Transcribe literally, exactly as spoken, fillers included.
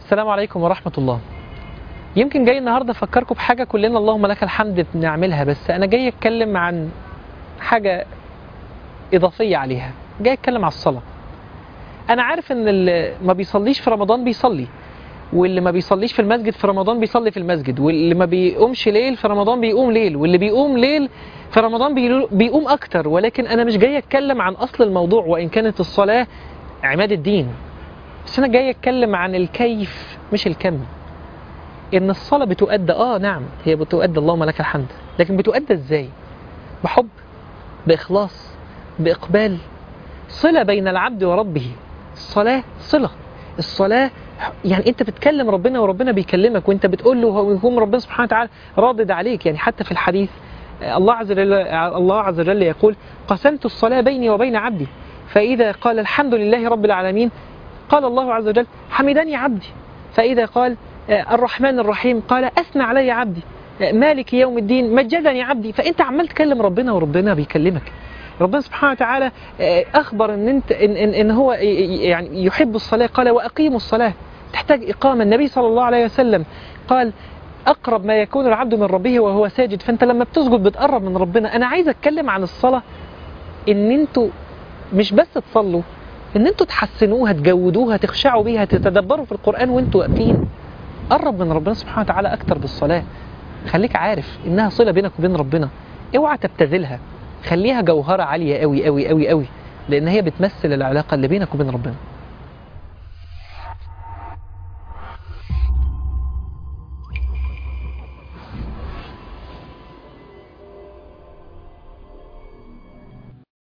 السلام عليكم ورحمة الله. يمكن جاي النهاردة أفكركم بحاجة كلنا اللهم لك الحمد بنعملها، بس أنا جاي أتكلم عن حاجة إضافية عليها. جاي أتكلم على الصلاة. أنا عارف إن اللي ما بيصليش في رمضان بيصلي، واللي ما بيصليش في المسجد في رمضان بيصلي في المسجد، واللي ما بيقومش ليل في رمضان بيقوم ليل، واللي بيقوم ليل في رمضان بيقوم أكتر. ولكن أنا مش جاي أتكلم عن أصل الموضوع، وإن كانت الصلاة عماد الدين، بس أنا جاي أتكلم عن الكيف مش الكم. إن الصلاة بتؤدى آه نعم هي بتؤدى اللهم لك الحمد، لكن بتؤدى إزاي؟ بحب، بإخلاص، بإقبال، صلة بين العبد وربه. الصلاة صلة. الصلاة يعني أنت بتكلم ربنا وربنا بيكلمك، وأنت بتقول له ويقوم ربنا سبحانه وتعالى راضد عليك. يعني حتى في الحديث الله عز وجل الله عز وجل يقول: قسمت الصلاة بيني وبين عبدي، فإذا قال الحمد لله رب العالمين قال الله عز وجل: حمدني عبدي. فإذا قال الرحمن الرحيم قال: أثنى علي عبدي. مالك يوم الدين مجدني عبدي. فأنت عمال تكلم ربنا وربنا بيكلمك. ربنا سبحانه وتعالى أخبر إن أنت إن, إن, إن هو يعني يحب الصلاة، قال: وأقيموا الصلاة. تحتاج إقامة. النبي صلى الله عليه وسلم قال: أقرب ما يكون العبد من ربه وهو ساجد. فأنت لما بتسجد بتقرب من ربنا. أنا عايز أتكلم عن الصلاة، إن أنتوا مش بس تصلوا، إن أنتوا تحسنوها، تجودوها، تخشعوا بيها، تتدبروا في القرآن وأنتوا واقفين. قرب من ربنا سبحانه وتعالى أكتر بالصلاة. خليك عارف إنها صلة بينك وبين ربنا. اوعى تبتذلها، خليها جوهرة عالية قوي قوي قوي قوي، لأن هي بتمثل العلاقة اللي بينك وبين ربنا.